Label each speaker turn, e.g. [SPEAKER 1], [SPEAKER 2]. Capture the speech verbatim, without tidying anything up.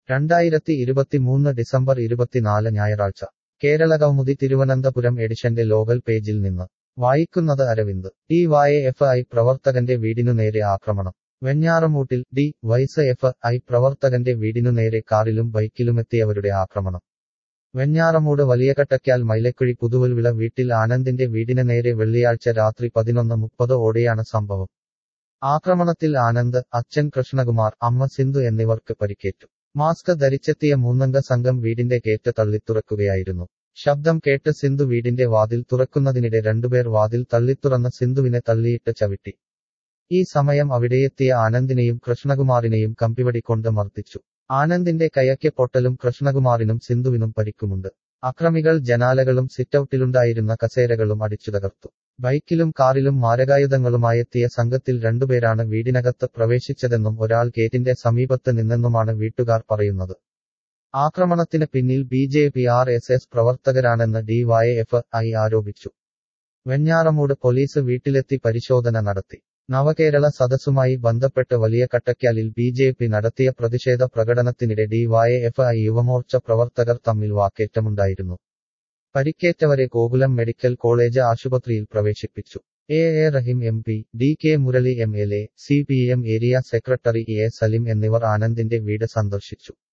[SPEAKER 1] രണ്ടായിരത്തി ഇരുപത്തിമൂന്ന് ഡിസംബർ ഇരുപത്തിനാല് ഞായറാഴ്ച കേരള കൗമുദി തിരുവനന്തപുരം എഡിഷന്റെ ലോകൽ പേജിൽ നിന്ന് വായിക്കുന്നത് Aravind. D Y F I പ്രവർത്തകന്റെ വീടിനു നേരെ ആക്രമണം. വെഞ്ഞാറമൂട്ടിൽ ഡി വൈസ് എഫ് ഐ പ്രവർത്തകന്റെ വീടിനു നേരെ കാറിലും ബൈക്കിലുമെത്തിയവരുടെ ആക്രമണം. വെഞ്ഞാറമൂട് വലിയകട്ടയ്ക്കാൽ മൈലക്കുഴി പുതുവൽവിള വീട്ടിൽ ആനന്ദിന്റെ വീടിന് നേരെ വെള്ളിയാഴ്ച രാത്രി പതിനൊന്ന് മുപ്പത് ഓടെയാണ് സംഭവം. ആക്രമണത്തിൽ ആനന്ദ്, അച്ഛൻ കൃഷ്ണകുമാർ, അമ്മ സിന്ധു എന്നിവർക്ക് പരിക്കേറ്റു. മാസ്ക് ധരിച്ചെത്തിയ മൂന്നംഗ സംഘം വീടിന്റെ ഗേറ്റ് തള്ളിത്തുറക്കുകയായിരുന്നു. ശബ്ദം കേട്ട് സിന്ധു വീടിന്റെ വാതിൽ തുറക്കുന്നതിനിടെ രണ്ടുപേർ വാതിൽ തള്ളിത്തുറന്ന് സിന്ധുവിനെ തള്ളിയിട്ട് ചവിട്ടി. ഈ സമയം അവിടെയെത്തിയ ആനന്ദിനെയും കൃഷ്ണകുമാറിനെയും കമ്പിവടി കൊണ്ട് മർദ്ദിച്ചു. ആനന്ദിന്റെ കൈയ്ക്ക് പൊട്ടലും കൃഷ്ണകുമാറിനും സിന്ധുവിനും പരിക്കുമുണ്ട്. അക്രമികൾ ജനാലകളും സിറ്റൌട്ടിലുണ്ടായിരുന്ന കസേരകളും അടിച്ചു തകർത്തു. ബൈക്കിലും കാറിലും മാരകായുധങ്ങളുമായെത്തിയ സംഘത്തിൽ രണ്ടുപേരാണ് വീടിനകത്ത് പ്രവേശിച്ചതെന്നും ഒരാൾ ഗേറ്റിന്റെ സമീപത്ത് നിന്നെന്നുമാണ് വീട്ടുകാർ പറയുന്നത്. ആക്രമണത്തിന് പിന്നിൽ B J P R S S പ്രവർത്തകരാണെന്ന് ഡി വൈ എഫ് ഐ ആരോപിച്ചു. വെഞ്ഞാറമൂട് പോലീസ് വീട്ടിലെത്തി പരിശോധന നടത്തി. നവകേരള സദസ്സുമായി ബന്ധപ്പെട്ട് വലിയ കട്ടയ്ക്കാലിൽ ബി ജെ പി നടത്തിയ പ്രതിഷേധ പ്രകടനത്തിനിടെ D Y F I Yuva Morcha പ്രവർത്തകർ തമ്മിൽ വാക്കേറ്റമുണ്ടായിരുന്നു. പരിക്കേറ്റവരെ ഗോകുലം മെഡിക്കൽ കോളേജ് ആശുപത്രിയിൽ പ്രവേശിപ്പിച്ചു. A A Rahim M P, D K Murali M L A, C P M area secretary A Salim എന്നിവർ ആനന്ദിന്റെ വീട് സന്ദർശിച്ചു.